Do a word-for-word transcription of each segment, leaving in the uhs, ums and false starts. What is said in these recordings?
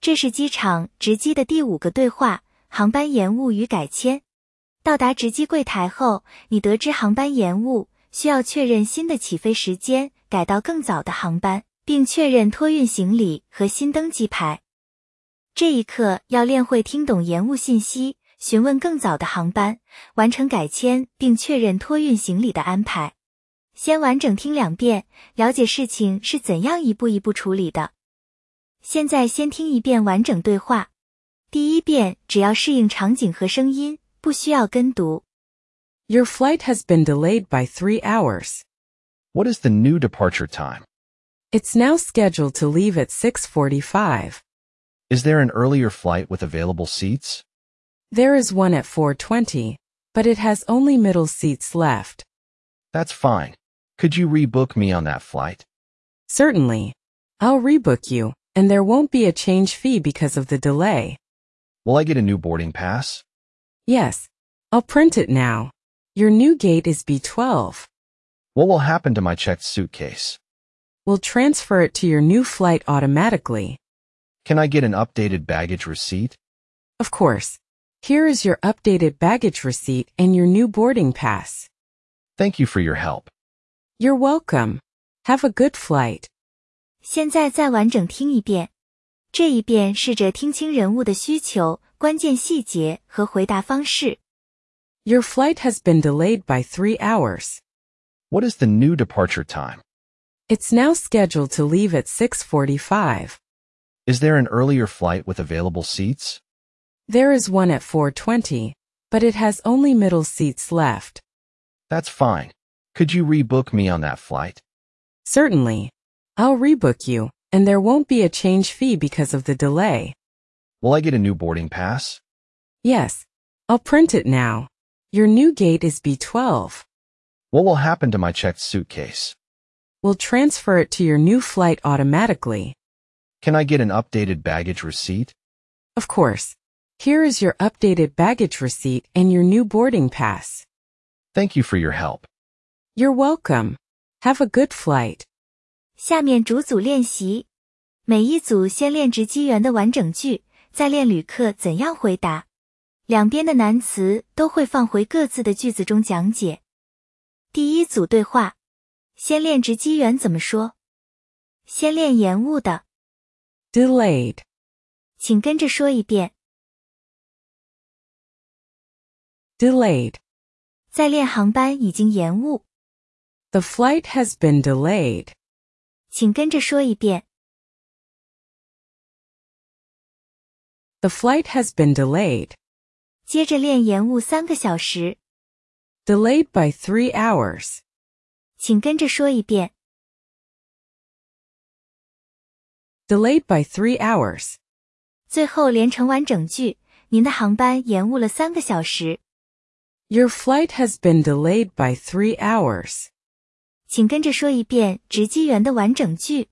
这是机场值机的第五个对话，航班延误与改签。到达值机柜台后，你得知航班延误，需要确认新的起飞时间，改到更早的航班，并确认托运行李和新登机牌。这一刻要练会听懂延误信息，询问更早的航班，完成改签并确认托运行李的安排。先完整听两遍，了解事情是怎样一步一步处理的。现在先听一遍完整对话。第一遍只要适应场景和声音，不需要跟读。 Your flight has been delayed by three hours. What is the new departure time? It's now scheduled to leave at six forty-five. Is there an earlier flight with available seats? There is one at four twenty, but it has only middle seats left. That's fine. Could you rebook me on that flight? Certainly. I'll rebook you, and there won't be a change fee because of the delay. Will I get a new boarding pass? Yes. I'll print it now. Your new gate is B twelve. What will happen to my checked suitcase? We'll transfer it to your new flight automatically. Can I get an updated baggage receipt? Of course. Here is your updated baggage receipt and your new boarding pass. Thank you for your help. You're welcome. Have a good flight. 现在再完整听一遍。这一遍试着听清人物的需求、关键细节和回答方式。 Your flight has been delayed by three hours. What is the new departure time? It's now scheduled to leave at six forty-five. Is there an earlier flight with available seats? There is one at four twenty, but it has only middle seats left. That's fine. Could you rebook me on that flight? Certainly. I'll rebook you, and there won't be a change fee because of the delay. Will I get a new boarding pass? Yes. I'll print it now. Your new gate is B twelve. What will happen to my checked suitcase? We'll transfer it to your new flight automatically. Can I get an updated baggage receipt? Of course. Here is your updated baggage receipt and your new boarding pass. Thank you for your help. You're welcome. Have a good flight. 下面逐组练习。每一组先练值机员的完整句，再练旅客怎样回答。两边的难词都会放回各自的句子中讲解。第一组对话，先练值机员怎么说。先练延误的。 Delayed. 请跟着说一遍。 Delayed. 再练航班已经延误。 The flight has been delayed. 请跟着说一遍。 The flight has been delayed. 接着练延误三个小时。 Delayed by three hours. 请跟着说一遍。 Delayed by three hours. 最后连成完整句，您的航班延误了三个小时。 Your flight has been delayed by three hours. 请跟着说一遍值机员的完整句。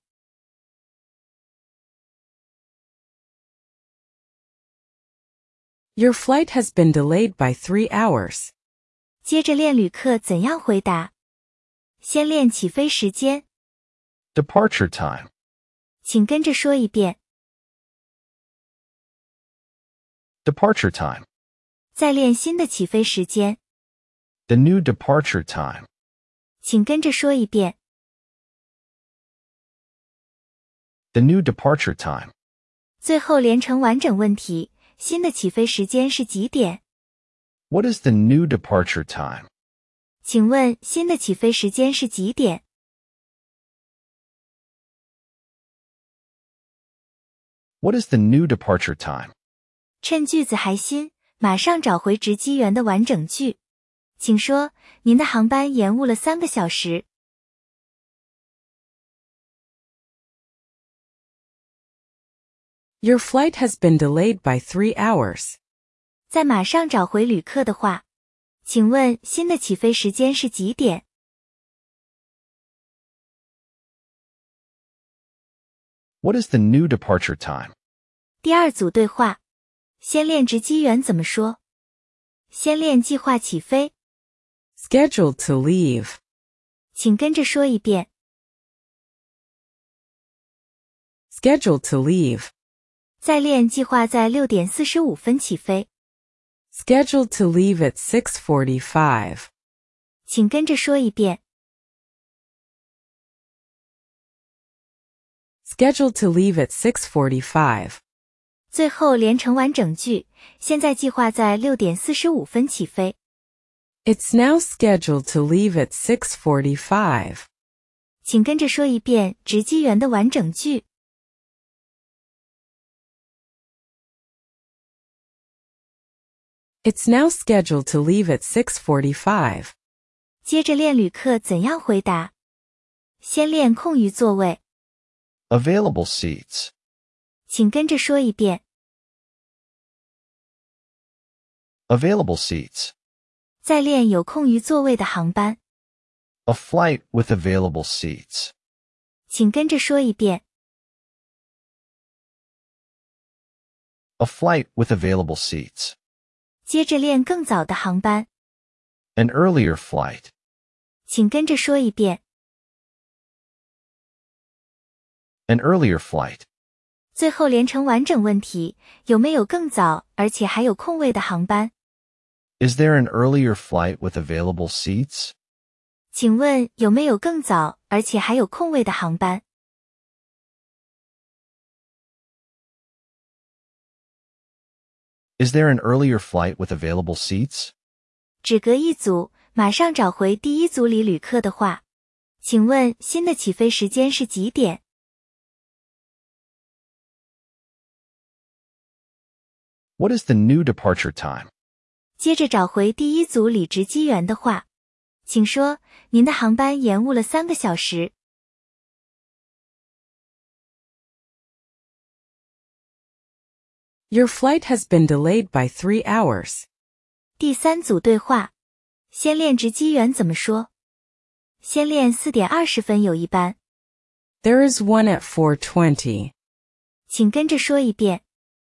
Your flight has been delayed by three hours. 接着练旅客怎样回答。先练起飞时间。 Departure time. 请跟着说一遍。 Departure time. 再练新的起飞时间。 The new departure time. 请跟着说一遍。 The new departure time. 最后连成完整问题，新的起飞时间是几点？ What is the new departure time? 请问新的起飞时间是几点？ What is the new departure time? 趁句子还新，马上找回值机员的完整句。请说，您的航班延误了三个小时。 Your flight has been delayed by three hours. 在马上找回旅客的话，请问新的起飞时间是几点？ What is the new departure time? 第二组对话，先练值机员怎么说。先练计划起飞。 Scheduled to leave. 请跟着说一遍。 Scheduled to leave. 在练计划在六点四十五分起飞， Scheduled to leave at six forty-five. 请跟着说一遍。 Scheduled to leave at six forty-five. 最后连成完整句，现在计划在六点四十五分起飞。 It's now scheduled to leave at six forty-five. 请跟着说一遍直击员的完整句。 It's now scheduled to leave at six forty-five. 接着练旅客怎样回答。先练空余座位， Available seats. 请跟着说一遍。 Available seats. 再练有空余座位的航班， A flight with available seats. 请跟着说一遍。 A flight with available seats. 接着练更早的航班， An earlier flight. 请跟着说一遍。 An earlier flight. 最后连成完整问题，有没有更早而且还有空位的航班？ Is there an earlier flight with available seats? 请问有没有更早而且还有空位的航班？ Is there an earlier flight with available seats? 只隔一组，马上找回第一组里旅客的话。请问新的起飞时间是几点？ What is the new departure time? 接着找回第一组里值机员的话。请说，您的航班延误了三个小时。 Your flight has been delayed by three hours. 第三组对话，先练值机员怎么说。先练四点二十分有一班， There is one at four twenty. 请跟着说一遍。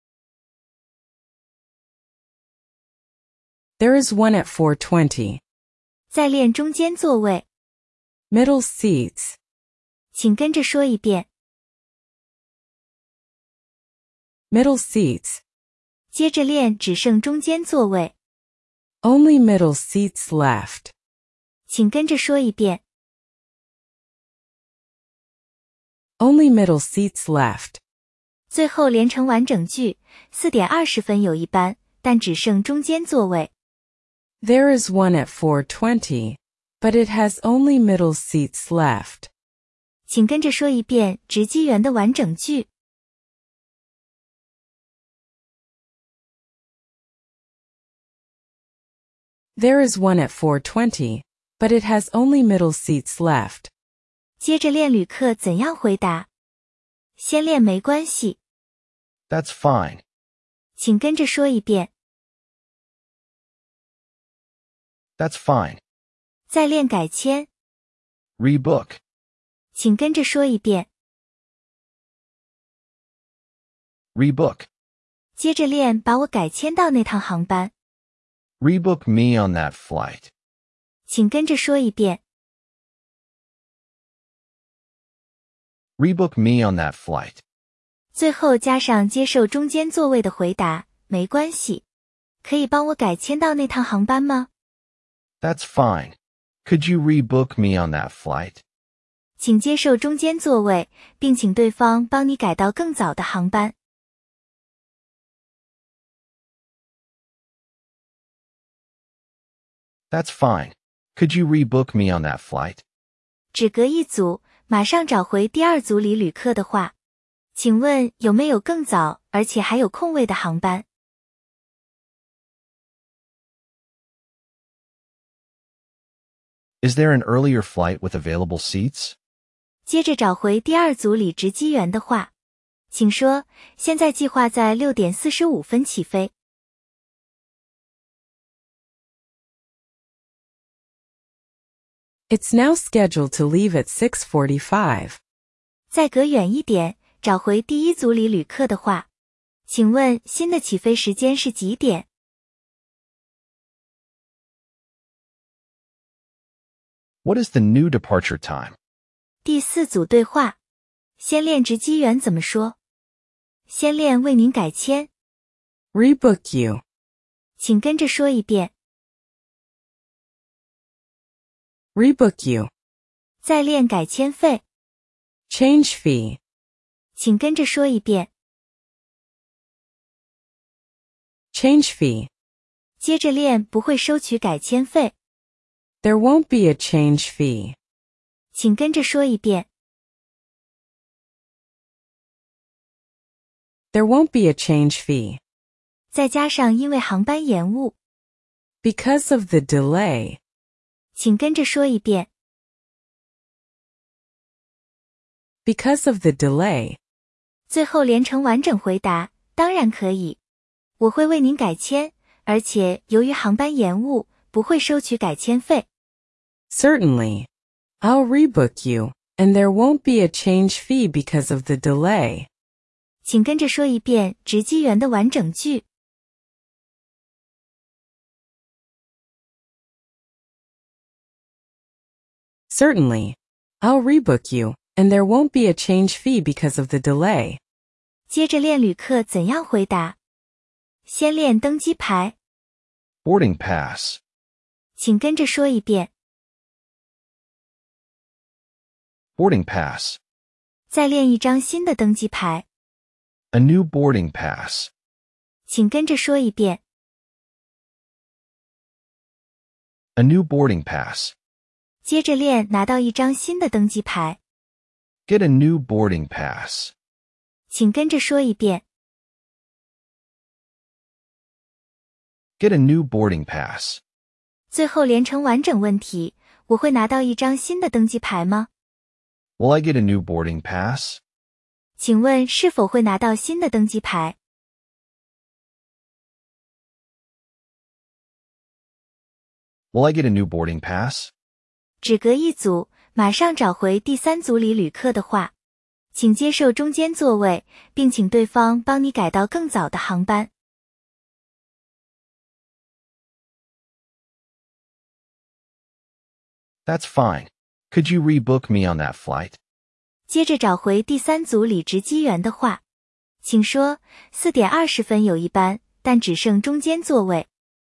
There is one at four twenty. 再练中间座位， Middle seats. 请跟着说一遍。 Middle seats. 接着练只剩中间座位， Only middle seats left. 请跟着说一遍。 Only middle seats left. 最后连成完整句，四点二十分有一班，但只剩中间座位。 There is one at four twenty, but it has only middle seats left. 请跟着说一遍值机员的完整句。 There is one at four twenty, but it has only middle seats left. 接着练旅客怎样回答。先练没关系， That's fine. 请跟着说一遍。 That's fine. 再练改签， Rebook. 请跟着说一遍。 Rebook. 接着练把我改签到那趟航班， Rebook me on that flight. 请跟着说一遍。 Rebook me on that flight. 最后加上接受中间座位的回答，没关系。可以帮我改签到那趟航班吗？ That's fine. Could you rebook me on that flight? 请接受中间座位，并请对方帮你改到更早的航班。 That's fine. Could you rebook me on that flight? 只隔一组，马上找回第二组里旅客的话。请问有没有更早而且还有空位的航班？ Is there an earlier flight with available seats? 接着找回第二组里值机员的话。请说，现在计划在六点四十五分起飞。 It's now scheduled to leave at six forty-five. 再隔远一点，找回第一组里旅客的话。请问新的起飞时间是几点？ What is the new departure time? 第四组对话，先练值机员怎么说。 先练为您改签， Rebook you. 请跟着说一遍， Rebook you. 再练改签费， Change fee. 请跟着说一遍， Change fee. 接着练不会收取改签费， There won't be a change fee. 请跟着说一遍， There won't be a change fee. 再加上因为航班延误， Because of the delay. 请跟着说一遍， Because of the delay. 最后连成完整回答，当然可以，我会为您改签，而且由于航班延误，不会收取改签费。 Certainly. I'll rebook you, and there won't be a change fee because of the delay. 请跟着说一遍值机员的完整句。 Certainly. I'll rebook you, and there won't be a change fee because of the delay. 接着练旅客怎样回答。先练登机牌， Boarding pass. 请跟着说一遍， Boarding pass. 再练一张新的登机牌， A new boarding pass. 请跟着说一遍， A new boarding pass. 接着练拿到一张新的登机牌， Get a new boarding pass. 请跟着说一遍， Get a new boarding pass. 最后连成完整问题，我会拿到一张新的登机牌吗？ Will I get a new boarding pass? 请问是否会拿到新的登机牌？ Will I get a new boarding pass? 只隔一组，马上找回第三组里旅客的话，请接受中间座位，并请对方帮你改到更早的航班。 That's fine. Could you rebook me on that flight? 接着找回第三组里值机员的话，请说四点二十分有一班，但只剩中间座位。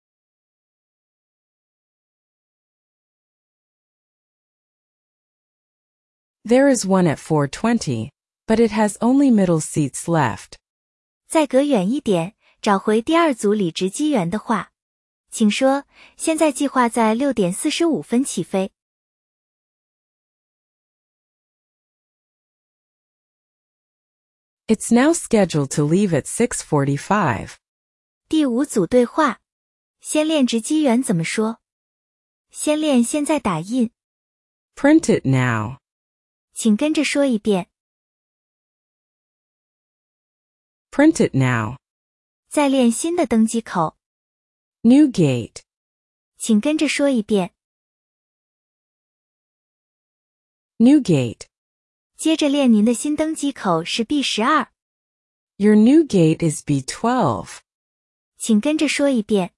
There is one at four twenty, but it has only middle seats left. 再隔远一点，找回第二组里值机员的话，请说现在计划在六点四十五分起飞。 It's now scheduled to leave at six forty-five. 第五组对话，先练值机员怎么说。先练现在打印， Print it now. 请跟着说一遍， Print it now. 再练新的登机口， New gate. 请跟着说一遍， New gate. 接着练您的新登机口是 B 十二， Your new gate is B twelve. 请跟着说一遍，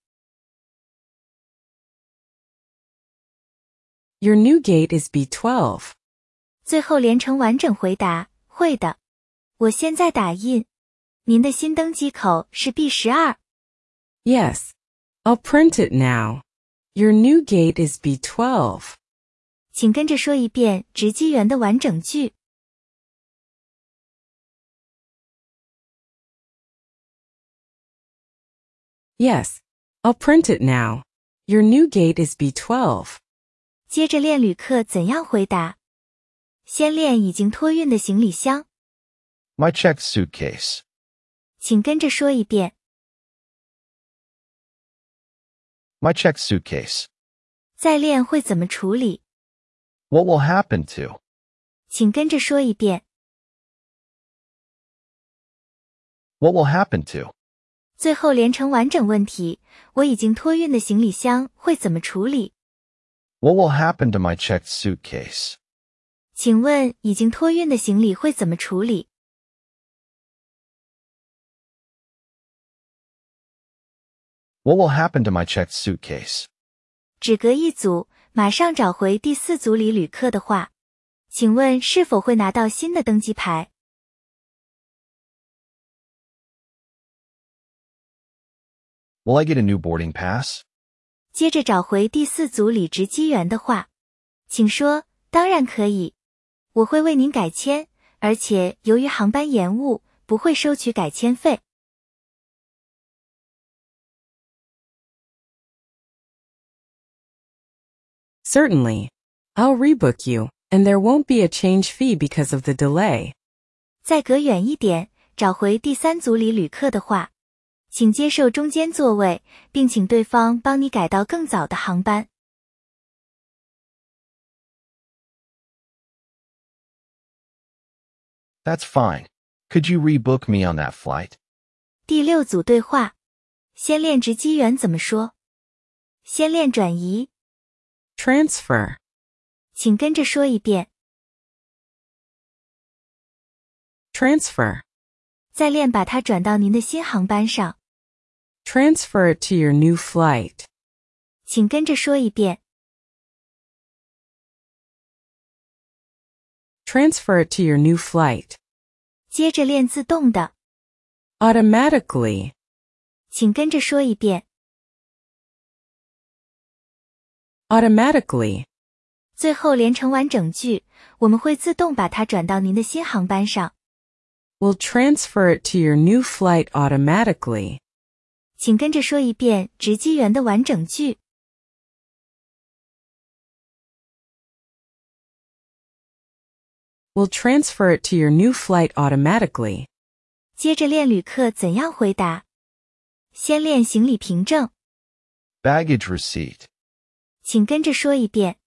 Your new gate is B twelve. 最后连成完整回答，会的。我现在打印。您的新登机口是 B 十二。 Yes. I'll print it now. Your new gate is B twelve. 请跟着说一遍值机员的完整句。 Yes. I'll print it now. Your new gate is B twelve. 接着练旅客怎样回答。先练已经托运的行李箱， My checked suitcase. 请跟着说一遍。 My checked suitcase. 再练会怎么处理， What will happen to? 请跟着说一遍。 What will happen to? 最后连成完整问题，我已经托运的行李箱会怎么处理？ What will happen to my checked suitcase? 请问已经托运的行李会怎么处理？ What will happen to my checked suitcase? 只隔一组，马上找回第四组里旅客的话，请问是否会拿到新的登机牌？ Will I get a new boarding pass? 接着找回第四组理直机员的话，请说，当然可以。我会为您改签，而且由于航班延误，不会收取改签费。 Certainly. I'll rebook you, and there won't be a change fee because of the delay. 再隔远一点，找回第三组里旅客的话，请接受中间座位，并请对方帮你改到更早的航班。 That's fine. Could you rebook me on that flight? 第六组对话，先练值机员怎么说？先练转移， Transfer. 请跟着说一遍。 Transfer. 再练把它转到您的新航班上， Transfer it to your new flight. 请跟着说一遍。 Transfer it to your new flight. 接着练自动的， Automatically. 请跟着说一遍。 Automatically. 最后连成完整句，我们会自动把它转到您的新航班上。 We'll transfer it to your new flight automatically. 请跟着说一遍值机员的完整句。 We'll transfer it to your new flight automatically. 接着练旅客怎样回答。先练行李凭证， Baggage receipt. 请跟着说一遍。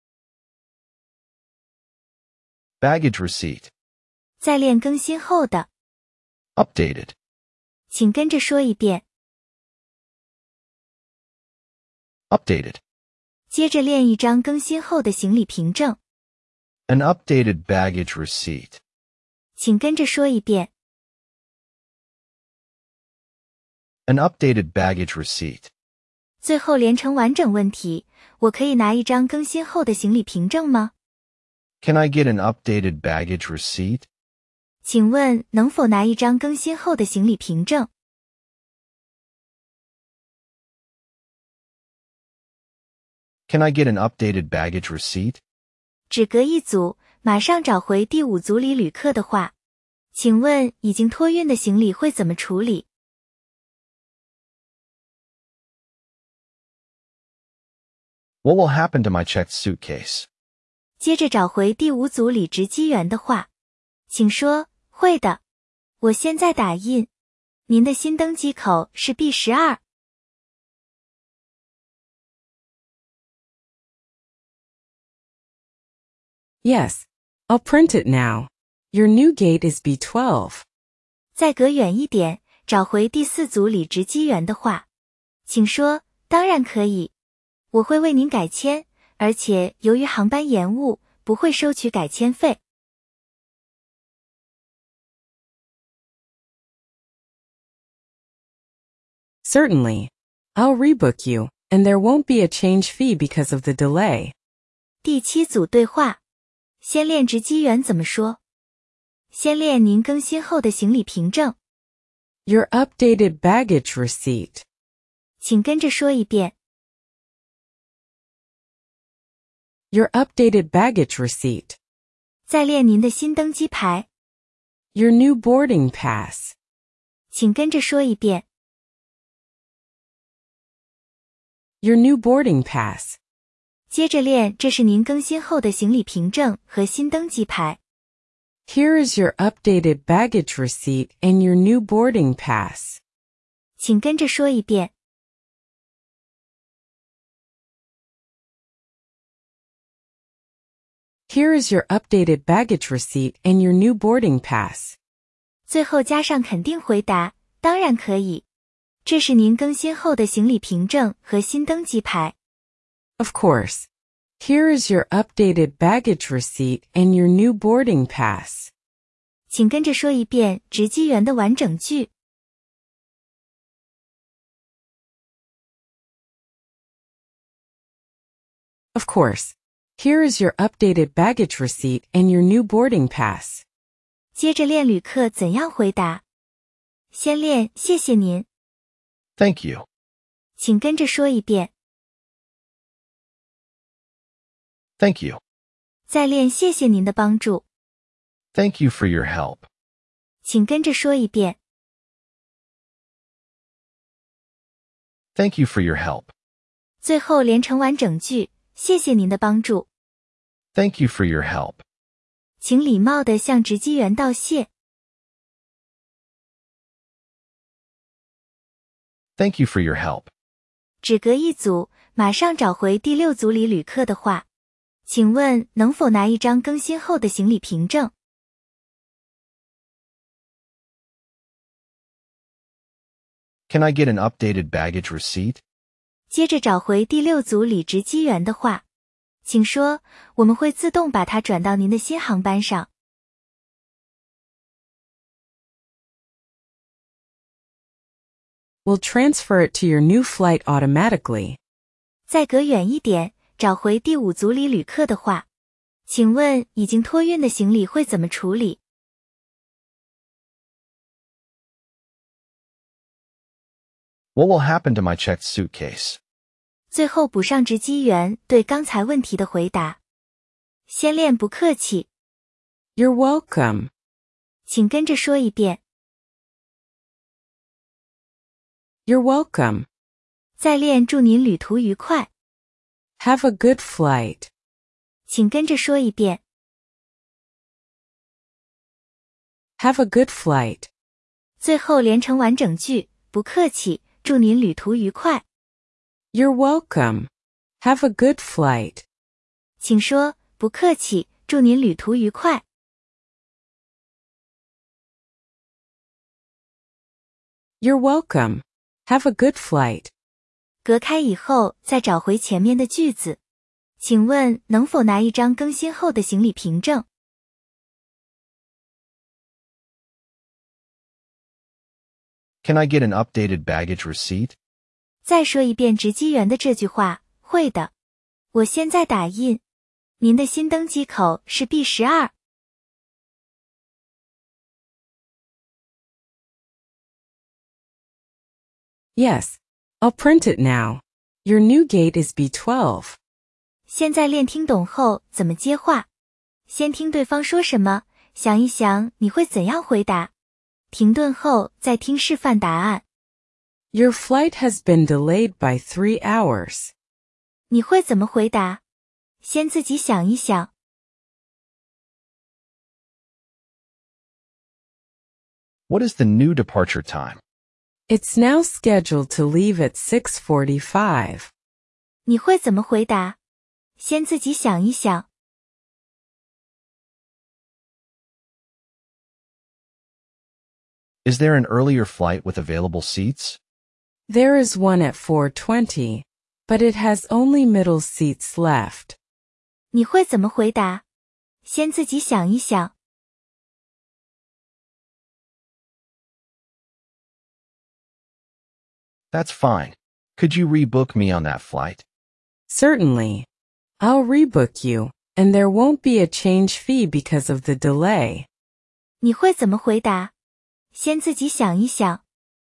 Baggage receipt. 再练更新后的， Updated. 请跟着说一遍。 Updated. 接着练一张更新后的行李凭证， An updated baggage receipt. 请跟着说一遍。 An updated baggage receipt. 最后连成完整问题，我可以拿一张更新后的行李凭证吗？ Can I get an updated baggage receipt? 请问能否拿一张更新后的行李凭证？ Can I get an updated baggage receipt? 只隔一组，马上找回第五组里旅客的话，请问已经托运的行李会怎么处理？ What will happen to my checked suitcase? 接着找回第五组理直机员的话，请说，会的。我现在打印。您的新登机口是 B 十二。 Yes. I'll print it now. Your new gate is B twelve. 再隔远一点，找回第四组理直机员的话，请说，当然可以。我会为您改签，而且由于航班延误，不会收取改签费。 Certainly. I'll rebook you, and there won't be a change fee because of the delay. 第七组对话，先练值机员怎么说。先练您更新后的行李凭证， Your updated baggage receipt. 请跟着说一遍。 Your updated baggage receipt. 再练您的新登机牌， Your new boarding pass. 请跟着说一遍。 Your new boarding pass. 接着练这是您更新后的行李凭证和新登机牌， Here is your updated baggage receipt and your new boarding pass. 请跟着说一遍。 Here is your updated baggage receipt and your new boarding pass. 最后加上肯定回答，当然可以。这是您更新后的行李凭证和新登机牌。 Of course. Here is your updated baggage receipt and your new boarding pass. 请跟着说一遍值机员的完整句。 Of course. Here is your updated baggage receipt and your new boarding pass. 接着练旅客怎样回答。先练谢谢您。 Thank you. 请跟着说一遍。 Thank you. 再练谢谢您的帮助。 Thank you for your help. 请跟着说一遍。 Thank you for your help. 最后连成完整句，谢谢您的帮助。 Thank you for your help. 请礼貌地向值机员道谢。 Thank you for your help. 只隔一组，马上找回第六组里旅客的话。请问能否拿一张更新后的行李凭证？ Can I get an updated baggage receipt? 接着找回第六组里值机员的话，请说，我们会自动把它转到您的新航班上。 We'll transfer it to your new flight automatically. 再隔远一点，找回第五组里旅客的话，请问已经托运的行李会怎么处理？ What will happen to my checked suitcase? 最后补上值机员对刚才问题的回答。先练不客气， You're welcome. 请跟着说一遍。 You're welcome. 再练祝您旅途愉快， Have a good flight. 请跟着说一遍。 Have a good flight. 最后连成完整句，不客气，祝您旅途愉快。 You're welcome. Have a good flight. 请说，不客气，祝您旅途愉快。 You're welcome. Have a good flight. 隔开以后，再找回前面的句子。请问能否拿一张更新后的行李凭证？ Can I get an updated baggage receipt? 再说一遍值机员的这句话，会的。我现在打印。您的新登机口是 B 十二。 Yes. I'll print it now. Your new gate is B twelve. 现在练听懂后怎么接话？先听对方说什么，想一想你会怎样回答。停顿后再听示范答案。 Your flight has been delayed by three hours. 你会怎么回答？先自己想一想。 What is the new departure time? It's now scheduled to leave at six forty-five. 你会怎么回答？先自己想一想。 Is there an earlier flight with available seats? There is one at four twenty, but it has only middle seats left. 你会怎么回答？先自己想一想。 That's fine. Could you rebook me on that flight? Certainly. I'll rebook you, and there won't be a change fee because of the delay. 你会怎么回答？先自己想一想。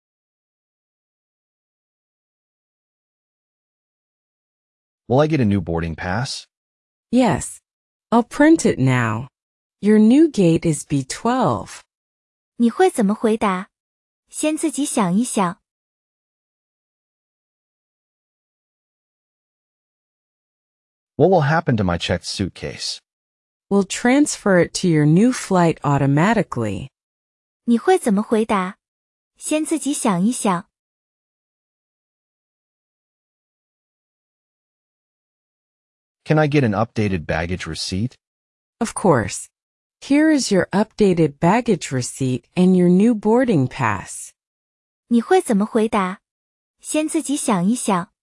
Will I get a new boarding pass? Yes. I'll print it now. Your new gate is B twelve. 你会怎么回答？先自己想一想。 What will happen to my checked suitcase? We'll transfer it to your new flight automatically. 你会怎么回答？先自己想一想。 Can I get an updated baggage receipt? Of course. Here is your updated baggage receipt and your new boarding pass. 你会怎么回答？先自己想一想。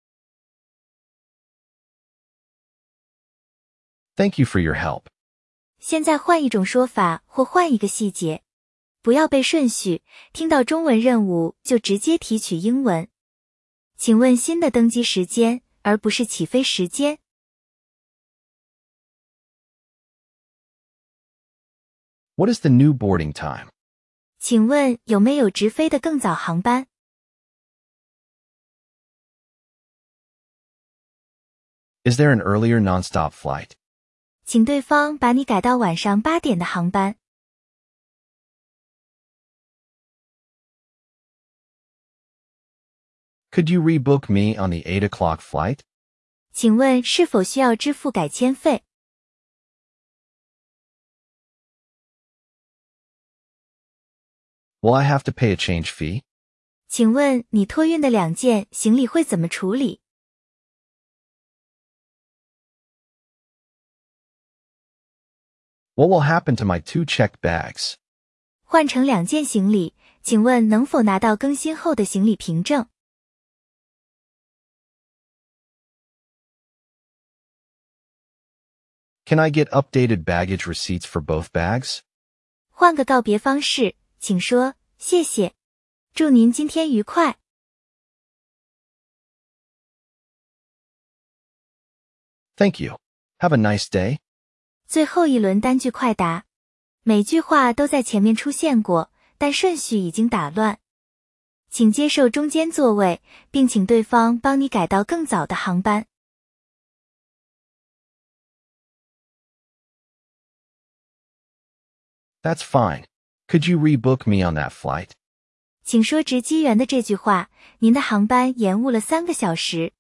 Thank you for your help. 现在换一种说法或换一个细节，不要背顺序，听到中文任务就直接提取英文。请问新的登机时间，而不是起飞时间。 What is the new boarding time? 请问有没有直飞的更早航班？ Is there an earlier nonstop flight? 请对方把你改到晚上八点的航班。 Could you rebook me on the eight o'clock flight? 请问是否需要支付改签费？ Will I have to pay a change fee? 请问你托运的两件行李会怎么处理？ What will happen to my two checked bags? 换成两件行李，请问能否拿到更新后的行李凭证？ Can I get updated baggage receipts for both bags? 换个告别方式，请说谢谢，祝您今天愉快。 Thank you. Have a nice day. 最后一轮单句快答，每句话都在前面出现过，但顺序已经打乱。请接受中间座位，并请对方帮你改到更早的航班。 That's fine. Could you rebook me on that flight? 请说值机员的这句话，您的航班延误了三个小时。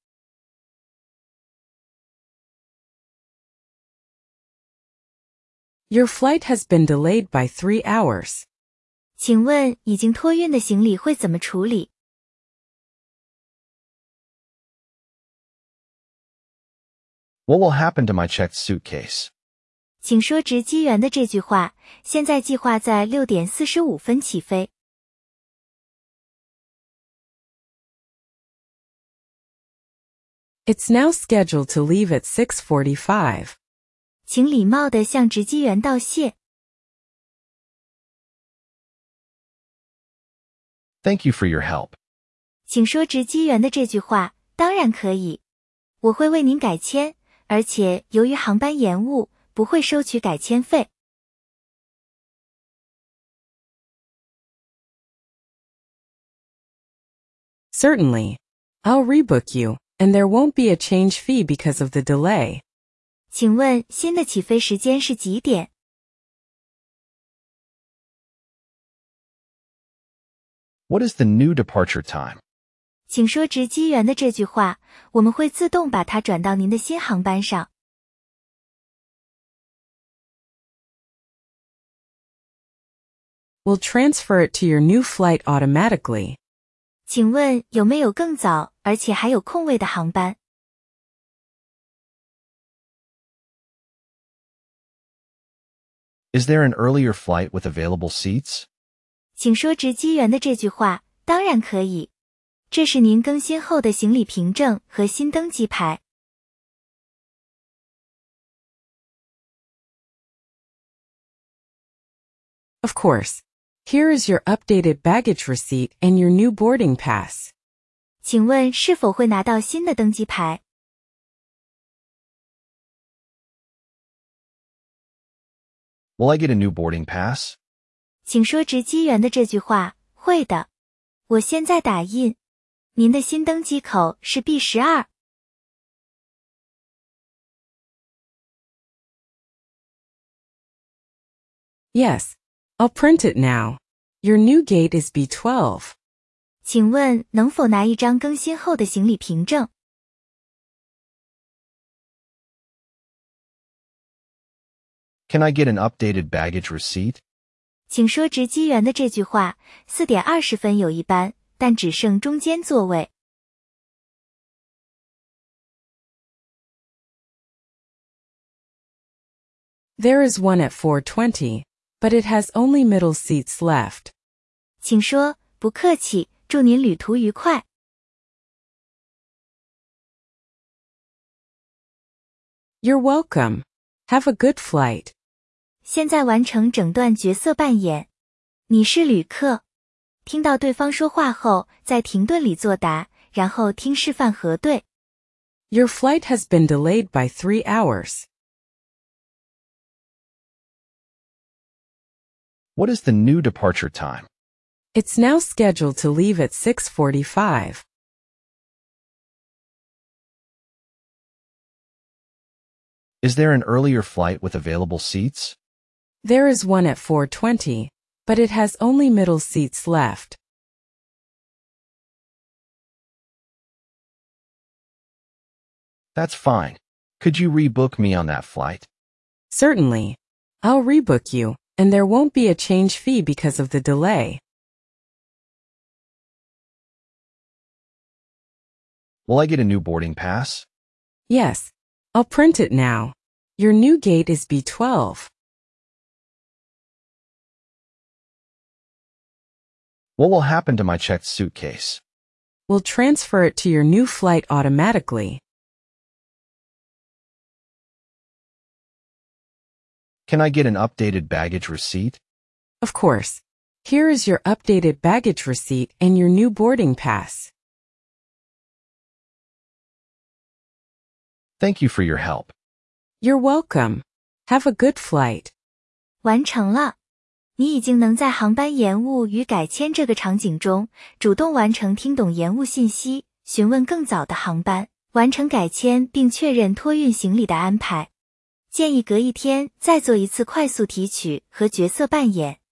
Your flight has been delayed by three hours. 请问已经托运的行李会怎么处理？ What will happen to my checked suitcase? 请说值机员的这句话，现在计划在六点四十五分起飞。 It's now scheduled to leave at six forty-five. 请礼貌地向值机员道谢。 Thank you for your help. 请说值机员的这句话，当然可以。我会为您改签，而且由于航班延误，不会收取改签费。 Certainly. I'll rebook you, and there won't be a change fee because of the delay. 请问新的起飞时间是几点？ What is the new departure time? 请说值机员的这句话，我们会自动把它转到您的新航班上。 We'll transfer it to your new flight automatically. 请问有没有更早而且还有空位的航班？ Is there an earlier flight with available seats? 请说值机员的这句话，当然可以。这是您更新后的行李凭证和新登机牌。 Of course. Here is your updated baggage receipt and your new boarding pass. 请问是否会拿到新的登机牌？ Will I get a new boarding pass? 请说值机员的这句话，会的。我现在打印。您的新登机口是 B 十二。 Yes. I'll print it now. Your new gate is B twelve. 请问能否拿一张更新后的行李凭证？ Can I get an updated baggage receipt? 请说值机员的这句话，四点二十分有一班，但只剩中间座位。 There is one at four twenty, but it has only middle seats left. 请说不客气，祝您旅途愉快。 You're welcome. Have a good flight. 现在完成整段角色扮演。你是旅客。听到对方说话后，在停顿里作答，然后听示范核对。 Your flight has been delayed by three hours. What is the new departure time? It's now scheduled to leave at six forty-five. Is there an earlier flight with available seats? There is one at four twenty, but it has only middle seats left. That's fine. Could you rebook me on that flight? Certainly. I'll rebook you, and there won't be a change fee because of the delay. Will I get a new boarding pass? Yes. I'll print it now. Your new gate is B twelve. What will happen to my checked suitcase? We'll transfer it to your new flight automatically. Can I get an updated baggage receipt? Of course. Here is your updated baggage receipt and your new boarding pass. Thank you for your help. You're welcome. Have a good flight. 完成了。你已经能在航班延误与改签这个场景中，主动完成听懂延误信息，询问更早的航班，完成改签并确认托运行李的安排。建议隔一天再做一次快速提取和角色扮演，